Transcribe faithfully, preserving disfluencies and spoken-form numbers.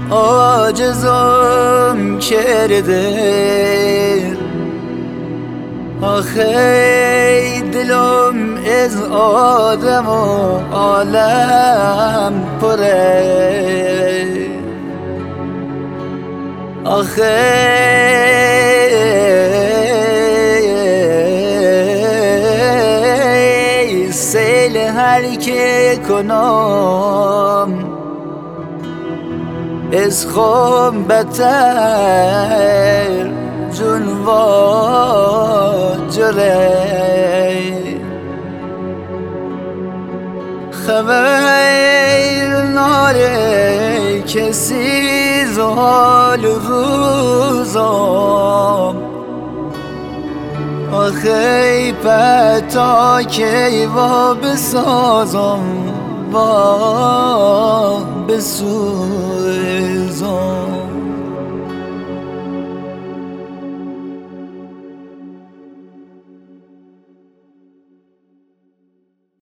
عاجزم کرده، آخه دلم از آدم و عالم پره، آخه سیل هر که کنم از خم بتر جون واجره، خبر ناره کسی زال روزم، آخه پتا که وا بسازم وا بسوی.